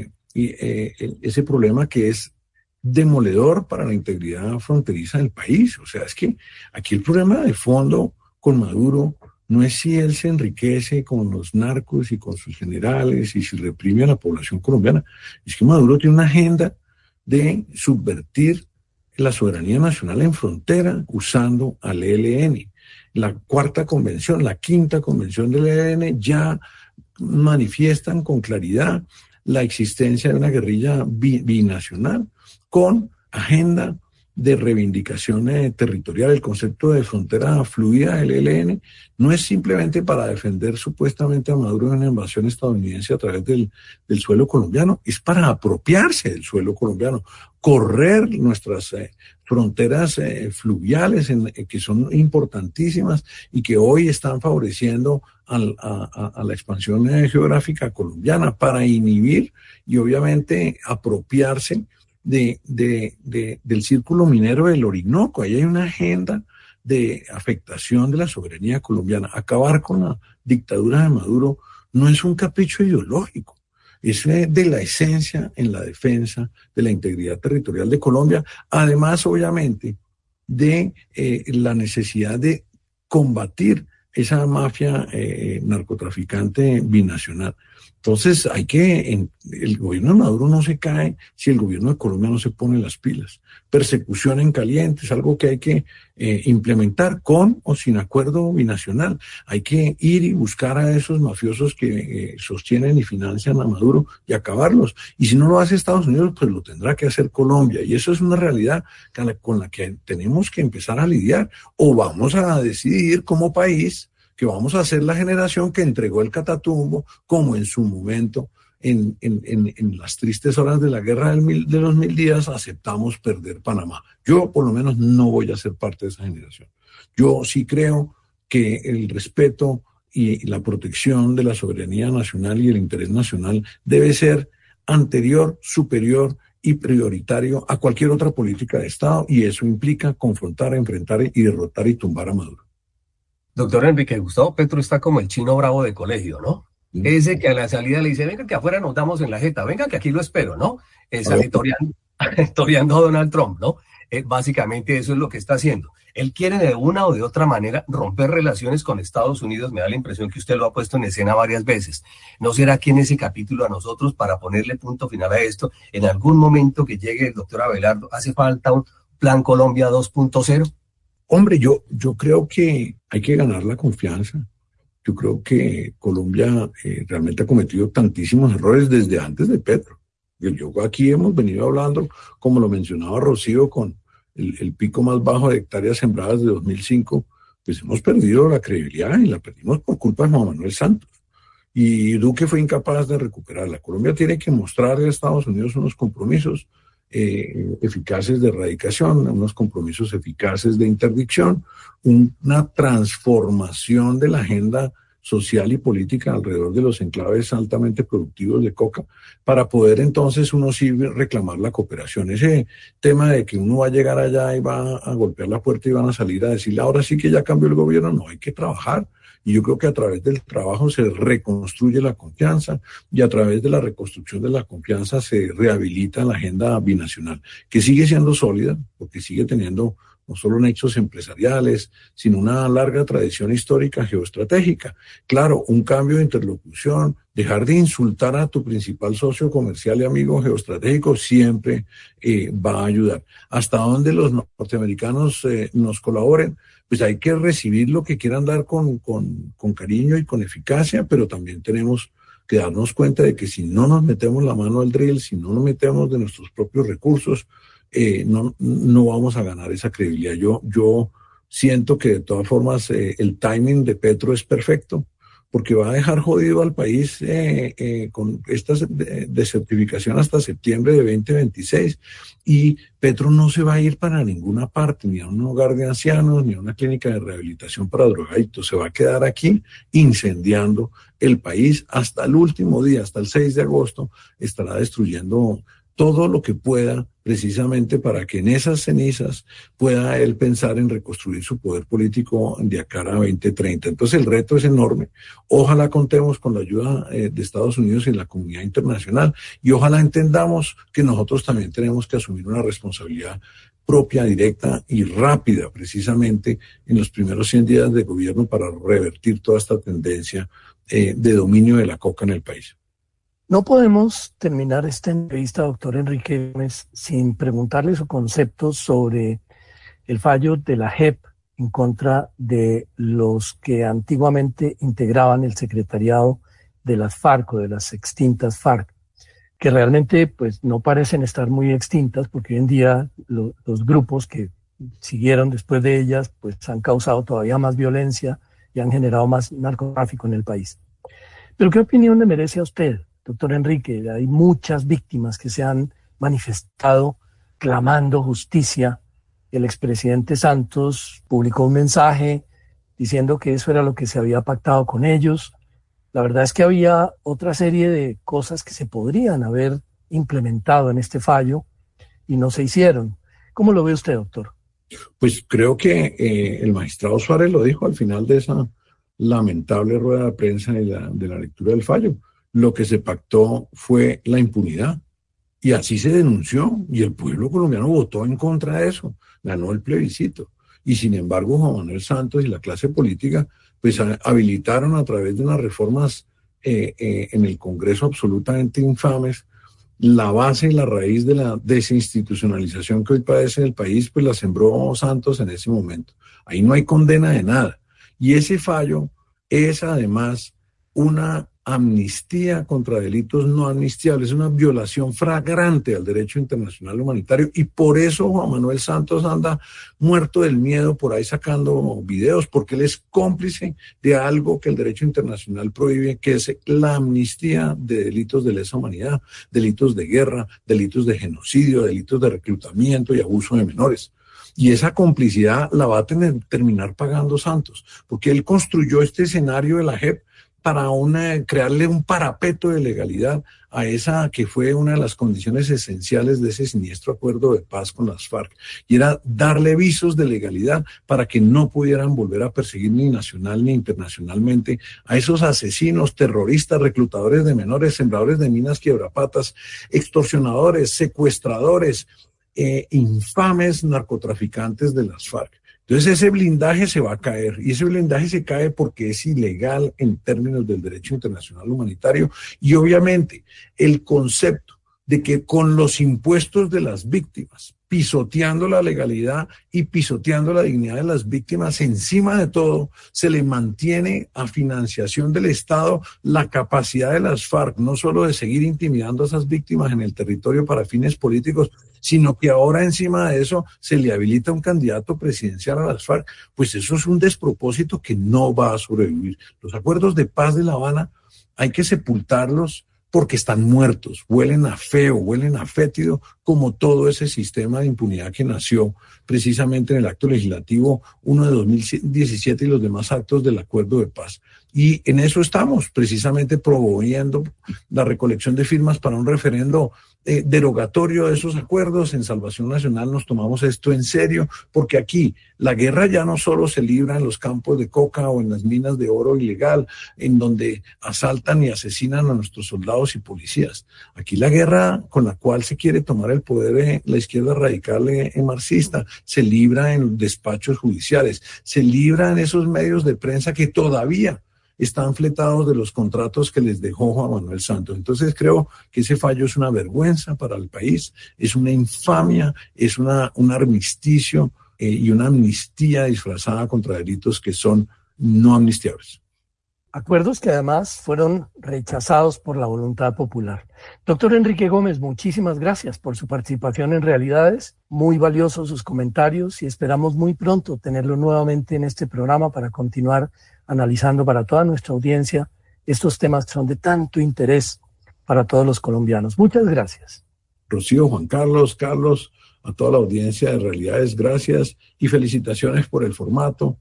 ese problema que es demoledor para la integridad fronteriza del país. O sea, es que aquí el problema de fondo con Maduro no es si él se enriquece con los narcos y con sus generales y si reprime a la población colombiana. Es que Maduro tiene una agenda de subvertir la soberanía nacional en frontera usando al ELN. La quinta convención del ELN ya manifiestan con claridad la existencia de una guerrilla binacional con agenda de reivindicación territorial. El concepto de frontera fluida del ELN no es simplemente para defender supuestamente a Maduro de una invasión estadounidense a través del suelo colombiano, es para apropiarse del suelo colombiano, correr nuestras fronteras fluviales que son importantísimas y que hoy están favoreciendo a la expansión geográfica colombiana para inhibir y obviamente apropiarse del círculo minero del Orinoco. Ahí hay una agenda de afectación de la soberanía colombiana. Acabar con la dictadura de Maduro no es un capricho ideológico, es de la esencia en la defensa de la integridad territorial de Colombia, además obviamente de la necesidad de combatir esa mafia narcotraficante binacional. Entonces el gobierno de Maduro no se cae si el gobierno de Colombia no se pone las pilas. Persecución en caliente es algo que hay que implementar con o sin acuerdo binacional. Hay que ir y buscar a esos mafiosos que sostienen y financian a Maduro y acabarlos. Y si no lo hace Estados Unidos, pues lo tendrá que hacer Colombia. Y eso es una realidad con la que tenemos que empezar a lidiar. O vamos a decidir como país que vamos a ser la generación que entregó el Catatumbo, como en su momento, en las tristes horas de la guerra de los 1000 días, aceptamos perder Panamá. Yo, por lo menos, no voy a ser parte de esa generación. Yo sí creo que el respeto y la protección de la soberanía nacional y el interés nacional debe ser anterior, superior y prioritario a cualquier otra política de Estado, y eso implica confrontar, enfrentar y derrotar y tumbar a Maduro. Doctor Enrique, Gustavo Petro está como el chino bravo de colegio, ¿no? Ese que a la salida le dice, venga que afuera nos damos en la jeta, venga que aquí lo espero, ¿no? Toreando a Donald Trump, ¿no? Básicamente eso es lo que está haciendo. Él quiere de una o de otra manera romper relaciones con Estados Unidos. Me da la impresión que usted lo ha puesto en escena varias veces. ¿No será que en ese capítulo a nosotros, para ponerle punto final a esto, en algún momento que llegue el doctor Abelardo, hace falta un Plan Colombia 2.0? Hombre, yo creo que hay que ganar la confianza. Yo creo que Colombia realmente ha cometido tantísimos errores desde antes de Petro. Yo aquí hemos venido hablando, como lo mencionaba Rocío, con el pico más bajo de hectáreas sembradas de 2005, pues hemos perdido la credibilidad y la perdimos por culpa de Juan Manuel Santos. Y Duque fue incapaz de recuperarla. Colombia tiene que mostrarle a Estados Unidos unos compromisos eficaces de erradicación, unos compromisos eficaces de interdicción, una transformación de la agenda social y política alrededor de los enclaves altamente productivos de coca, para poder entonces uno sí reclamar la cooperación. Ese tema de que uno va a llegar allá y va a golpear la puerta y van a salir a decirle, ahora sí que ya cambió el gobierno, no, hay que trabajar. Y yo creo que a través del trabajo se reconstruye la confianza y a través de la reconstrucción de la confianza se rehabilita la agenda binacional, que sigue siendo sólida, porque sigue teniendo no solo nexos empresariales, sino una larga tradición histórica geoestratégica. Claro, un cambio de interlocución, dejar de insultar a tu principal socio comercial y amigo geoestratégico siempre va a ayudar. Hasta donde los norteamericanos nos colaboren, pues hay que recibir lo que quieran dar con cariño y con eficacia, pero también tenemos que darnos cuenta de que si no nos metemos la mano al drill, si no nos metemos de nuestros propios recursos, no vamos a ganar esa credibilidad. Yo siento que de todas formas el timing de Petro es perfecto, porque va a dejar jodido al país con esta desertificación hasta septiembre de 2026, y Petro no se va a ir para ninguna parte, ni a un hogar de ancianos, ni a una clínica de rehabilitación para drogadictos. Se va a quedar aquí incendiando el país hasta el último día, hasta el 6 de agosto, estará destruyendo todo lo que pueda, precisamente para que en esas cenizas pueda él pensar en reconstruir su poder político de acá a 2030. Entonces el reto es enorme. Ojalá contemos con la ayuda de Estados Unidos y la comunidad internacional, y ojalá entendamos que nosotros también tenemos que asumir una responsabilidad propia, directa y rápida, precisamente en los primeros 100 días de gobierno, para revertir toda esta tendencia de dominio de la coca en el país. No podemos terminar esta entrevista, doctor Enrique Gómez, sin preguntarle su concepto sobre el fallo de la JEP en contra de los que antiguamente integraban el secretariado de las FARC o de las extintas FARC, que realmente pues no parecen estar muy extintas, porque hoy en día los grupos que siguieron después de ellas pues han causado todavía más violencia y han generado más narcotráfico en el país. Pero ¿qué opinión le merece a usted, doctor Enrique? Hay muchas víctimas que se han manifestado clamando justicia. El expresidente Santos publicó un mensaje diciendo que eso era lo que se había pactado con ellos. La verdad es que había otra serie de cosas que se podrían haber implementado en este fallo y no se hicieron. ¿Cómo lo ve usted, doctor? Pues creo que el magistrado Suárez lo dijo al final de esa lamentable rueda de prensa de la lectura del fallo. Lo que se pactó fue la impunidad, y así se denunció, y el pueblo colombiano votó en contra de eso, ganó el plebiscito, y sin embargo Juan Manuel Santos y la clase política pues habilitaron a través de unas reformas en el Congreso absolutamente infames la base y la raíz de la desinstitucionalización que hoy padece el país, pues la sembró Santos en ese momento. Ahí no hay condena de nada, y ese fallo es además una amnistía contra delitos no amnistiables, es una violación flagrante al derecho internacional humanitario, y por eso Juan Manuel Santos anda muerto del miedo por ahí sacando videos, porque él es cómplice de algo que el derecho internacional prohíbe, que es la amnistía de delitos de lesa humanidad, delitos de guerra, delitos de genocidio, delitos de reclutamiento y abuso de menores. Y esa complicidad la va a terminar pagando Santos, porque él construyó este escenario de la JEP para crearle un parapeto de legalidad a esa que fue una de las condiciones esenciales de ese siniestro acuerdo de paz con las FARC, y era darle visos de legalidad para que no pudieran volver a perseguir ni nacional ni internacionalmente a esos asesinos, terroristas, reclutadores de menores, sembradores de minas, quiebrapatas, extorsionadores, secuestradores, infames narcotraficantes de las FARC. Entonces ese blindaje se va a caer, y ese blindaje se cae porque es ilegal en términos del derecho internacional humanitario, y obviamente el concepto de que con los impuestos de las víctimas, pisoteando la legalidad y pisoteando la dignidad de las víctimas, encima de todo, se le mantiene a financiación del Estado la capacidad de las FARC, no solo de seguir intimidando a esas víctimas en el territorio para fines políticos, sino que ahora encima de eso se le habilita un candidato presidencial a las FARC. Pues eso es un despropósito que no va a sobrevivir. Los acuerdos de paz de La Habana hay que sepultarlos porque están muertos, huelen a feo, huelen a fétido, como todo ese sistema de impunidad que nació precisamente en el acto legislativo 1 de 2017 y los demás actos del acuerdo de paz. Y en eso estamos, precisamente promoviendo la recolección de firmas para un referendo derogatorio de esos acuerdos. En Salvación Nacional nos tomamos esto en serio, porque aquí la guerra ya no solo se libra en los campos de coca o en las minas de oro ilegal, en donde asaltan y asesinan a nuestros soldados y policías. Aquí la guerra con la cual se quiere tomar el poder la izquierda radical marxista se libra en los despachos judiciales, se libra en esos medios de prensa que todavía están fletados de los contratos que les dejó Juan Manuel Santos. Entonces creo que ese fallo es una vergüenza para el país, es una infamia, es un armisticio y una amnistía disfrazada contra delitos que son no amnistiables. Acuerdos que además fueron rechazados por la voluntad popular. Doctor Enrique Gómez, muchísimas gracias por su participación en Realidades. Muy valiosos sus comentarios y esperamos muy pronto tenerlo nuevamente en este programa para continuar analizando para toda nuestra audiencia estos temas que son de tanto interés para todos los colombianos. Muchas gracias. Rocío, Juan Carlos, a toda la audiencia de Realidades, gracias y felicitaciones por el formato.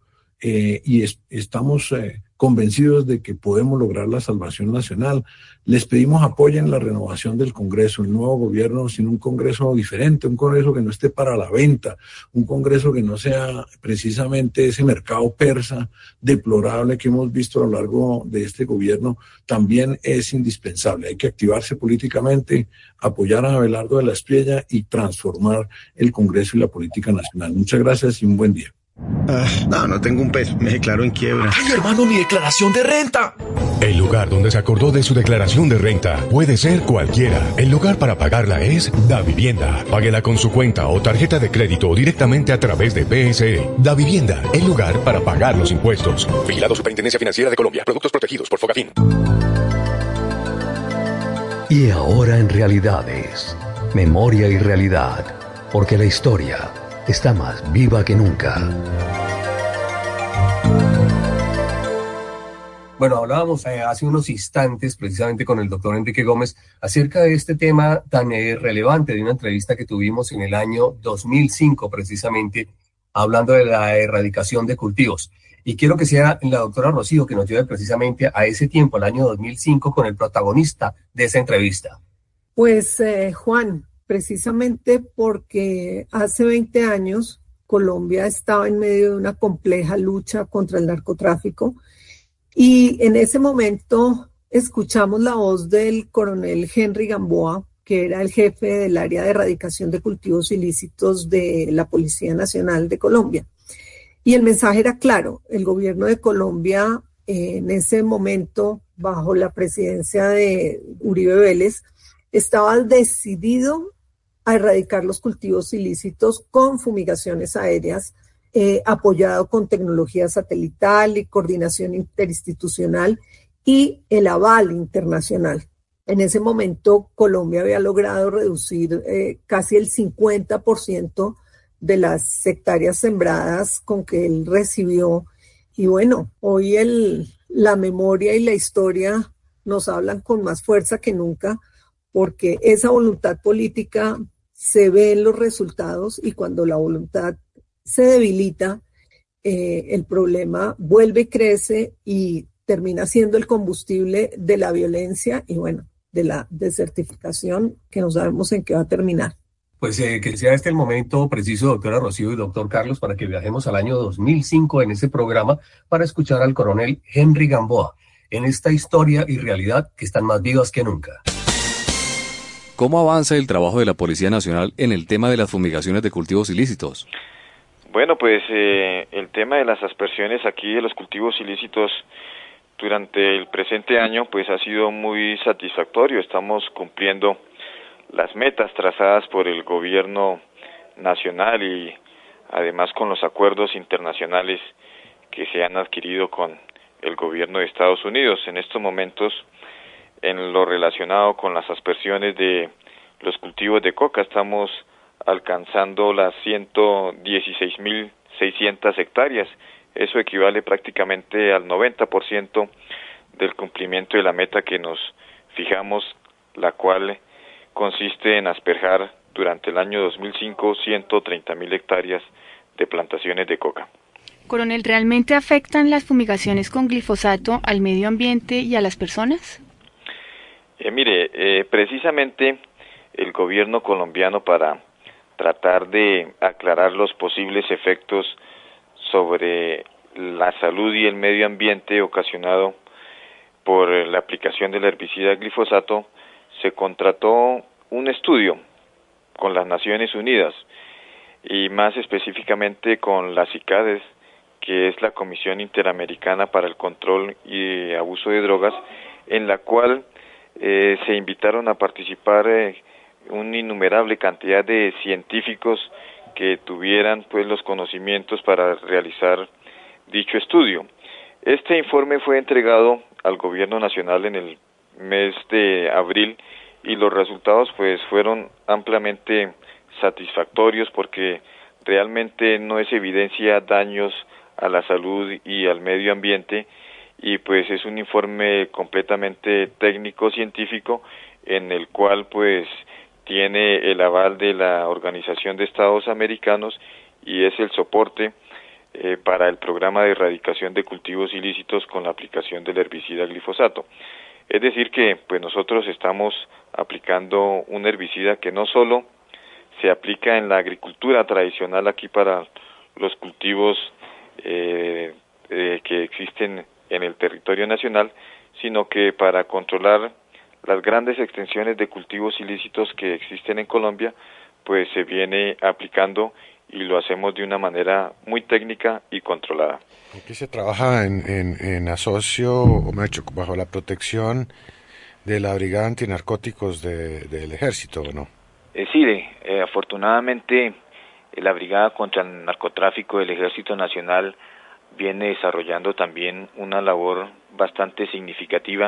Estamos convencidos de que podemos lograr la salvación nacional. Les pedimos apoyen la renovación del Congreso, el nuevo gobierno sin un Congreso diferente, un Congreso que no esté para la venta, un Congreso que no sea precisamente ese mercado persa deplorable que hemos visto a lo largo de este gobierno. También es indispensable. Hay que activarse políticamente, apoyar a Abelardo de la Espriella y transformar el Congreso y la política nacional. Muchas gracias y un buen día. No tengo un peso, me declaro en quiebra. ¡Ay, hermano, mi declaración de renta! El lugar donde se acordó de su declaración de renta puede ser cualquiera. El lugar para pagarla es Davivienda. Páguela con su cuenta o tarjeta de crédito directamente a través de PSE. Davivienda, el lugar para pagar los impuestos. Vigilado Superintendencia Financiera de Colombia. Productos protegidos por Fogafín. Y ahora en Realidades, memoria y realidad, porque la historia está más viva que nunca. Bueno, hablábamos hace unos instantes precisamente con el doctor Enrique Gómez acerca de este tema tan relevante de una entrevista que tuvimos en el año 2005 precisamente, hablando de la erradicación de cultivos. Y quiero que sea la doctora Rocío que nos lleve precisamente a ese tiempo, el año 2005, con el protagonista de esa entrevista. Pues Juan, precisamente porque hace 20 años Colombia estaba en medio de una compleja lucha contra el narcotráfico y en ese momento escuchamos la voz del coronel Henry Gamboa, que era el jefe del área de erradicación de cultivos ilícitos de la Policía Nacional de Colombia. Y el mensaje era claro: el gobierno de Colombia en ese momento, bajo la presidencia de Uribe Vélez, estaba decidido a erradicar los cultivos ilícitos con fumigaciones aéreas, apoyado con tecnología satelital y coordinación interinstitucional y el aval internacional. En ese momento, Colombia había logrado reducir casi el 50% de las hectáreas sembradas con que él recibió. Y bueno, hoy la memoria y la historia nos hablan con más fuerza que nunca, porque esa voluntad política se ve en los resultados y cuando la voluntad se debilita, el problema vuelve y crece y termina siendo el combustible de la violencia y bueno, de la desertificación que no sabemos en qué va a terminar. Pues que sea este el momento preciso, doctora Rocío y doctor Carlos, para que viajemos al año 2005 en ese programa para escuchar al coronel Henry Gamboa en esta historia y realidad que están más vivas que nunca. ¿Cómo avanza el trabajo de la Policía Nacional en el tema de las fumigaciones de cultivos ilícitos? Bueno, pues el tema de las aspersiones aquí de los cultivos ilícitos durante el presente año pues ha sido muy satisfactorio. Estamos cumpliendo las metas trazadas por el gobierno nacional y además con los acuerdos internacionales que se han adquirido con el gobierno de Estados Unidos. En estos momentos, en lo relacionado con las aspersiones de los cultivos de coca, estamos alcanzando las 116.600 hectáreas. Eso equivale prácticamente al 90% del cumplimiento de la meta que nos fijamos, la cual consiste en asperjar durante el año 2005 130.000 hectáreas de plantaciones de coca. Coronel, ¿realmente afectan las fumigaciones con glifosato al medio ambiente y a las personas? Precisamente el gobierno colombiano, para tratar de aclarar los posibles efectos sobre la salud y el medio ambiente ocasionado por la aplicación del herbicida glifosato, se contrató un estudio con las Naciones Unidas y más específicamente con la CICADES, que es la Comisión Interamericana para el Control y Abuso de Drogas, en la cual se invitaron a participar una innumerable cantidad de científicos que tuvieran pues los conocimientos para realizar dicho estudio. Este informe fue entregado al gobierno nacional en el mes de abril y los resultados pues fueron ampliamente satisfactorios porque realmente no es evidencia daños a la salud y al medio ambiente y pues es un informe completamente técnico científico en el cual pues tiene el aval de la Organización de Estados Americanos y es el soporte para el programa de erradicación de cultivos ilícitos con la aplicación del herbicida glifosato. Es decir que pues nosotros estamos aplicando un herbicida que no solo se aplica en la agricultura tradicional aquí para los cultivos que existen en el territorio nacional, sino que para controlar las grandes extensiones de cultivos ilícitos que existen en Colombia, pues se viene aplicando y lo hacemos de una manera muy técnica y controlada. Aquí se trabaja en asocio, o me ha hecho, bajo la protección de la Brigada Antinarcóticos del Ejército, ¿o no? Afortunadamente la Brigada contra el Narcotráfico del Ejército Nacional viene desarrollando también una labor bastante significativa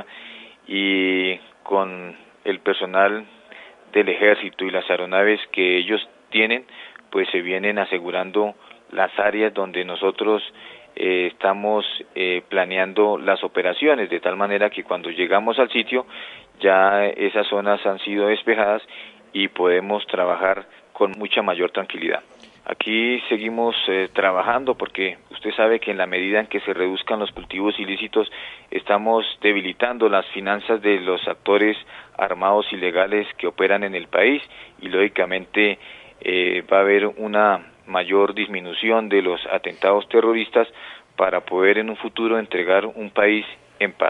y con el personal del Ejército y las aeronaves que ellos tienen, pues se vienen asegurando las áreas donde nosotros estamos planeando las operaciones, de tal manera que cuando llegamos al sitio ya esas zonas han sido despejadas y podemos trabajar con mucha mayor tranquilidad. Aquí seguimos trabajando porque usted sabe que en la medida en que se reduzcan los cultivos ilícitos estamos debilitando las finanzas de los actores armados ilegales que operan en el país y lógicamente va a haber una mayor disminución de los atentados terroristas para poder en un futuro entregar un país en paz.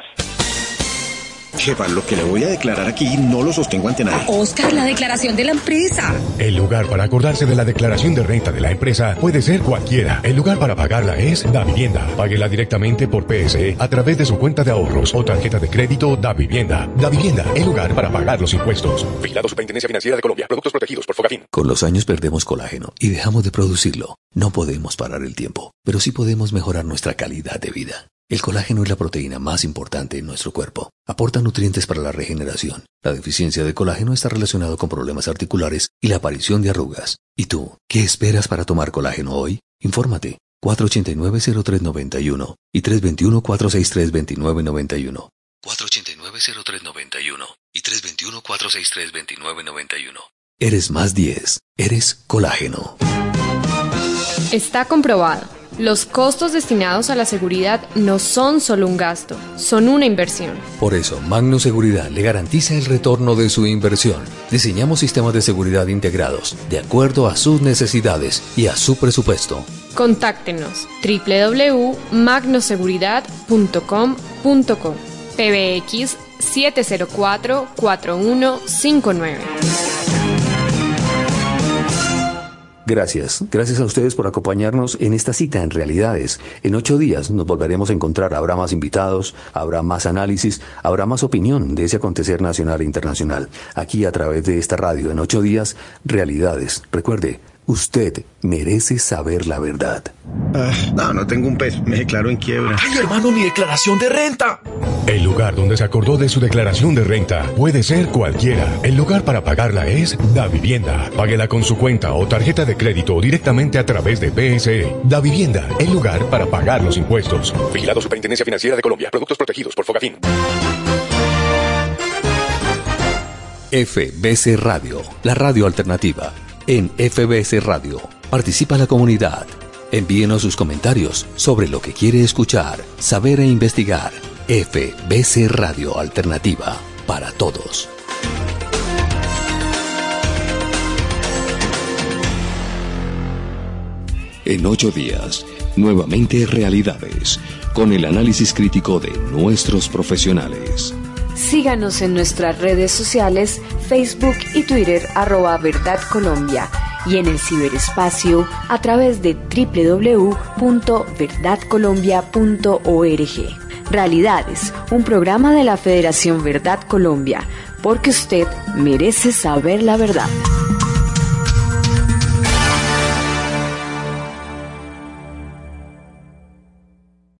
Jefa, lo que le voy a declarar aquí no lo sostengo ante nadie. Oscar, la declaración de la empresa. El lugar para acordarse de la declaración de renta de la empresa puede ser cualquiera. El lugar para pagarla es Davivienda. Páguela directamente por PSE a través de su cuenta de ahorros o tarjeta de crédito Davivienda. Davivienda, el lugar para pagar los impuestos. Vigilado Superintendencia Financiera de Colombia. Productos protegidos por Fogafín. Con los años perdemos colágeno y dejamos de producirlo. No podemos parar el tiempo, pero sí podemos mejorar nuestra calidad de vida. El colágeno es la proteína más importante en nuestro cuerpo. Aporta nutrientes para la regeneración. La deficiencia de colágeno está relacionada con problemas articulares y la aparición de arrugas. ¿Y tú, qué esperas para tomar colágeno hoy? Infórmate. 489-0391 y 321-463-2991. 489-0391 y 321-463-2991. Eres más 10. Eres colágeno. Está comprobado. Los costos destinados a la seguridad no son solo un gasto, son una inversión. Por eso, Magnus Seguridad le garantiza el retorno de su inversión. Diseñamos sistemas de seguridad integrados, de acuerdo a sus necesidades y a su presupuesto. Contáctenos www.magnoseguridad.com.co PBX 704-4159. Gracias a ustedes por acompañarnos en esta cita en Realidades. En 8 días nos volveremos a encontrar. Habrá más invitados, habrá más análisis, habrá más opinión de ese acontecer nacional e internacional. Aquí a través de esta radio, en 8 días, Realidades. Recuerde, usted merece saber la verdad. No tengo un peso. Me declaro en quiebra. ¡Ay, hermano, mi declaración de renta! El lugar donde se acordó de su declaración de renta puede ser cualquiera. El lugar para pagarla es Davivienda. Páguela con su cuenta o tarjeta de crédito directamente a través de BSE. Davivienda, el lugar para pagar los impuestos. Vigilado Superintendencia Financiera de Colombia. Productos protegidos por Fogafín. FBC Radio, la radio alternativa. En FBC Radio, participa la comunidad. Envíenos sus comentarios sobre lo que quiere escuchar, saber e investigar. FBC Radio Alternativa, para todos. En 8 días, nuevamente Realidades, con el análisis crítico de nuestros profesionales. Síganos en nuestras redes sociales, Facebook y Twitter, @VerdadColombia, y en el ciberespacio a través de www.verdadcolombia.org. Realidades, un programa de la Federación Verdad Colombia, porque usted merece saber la verdad.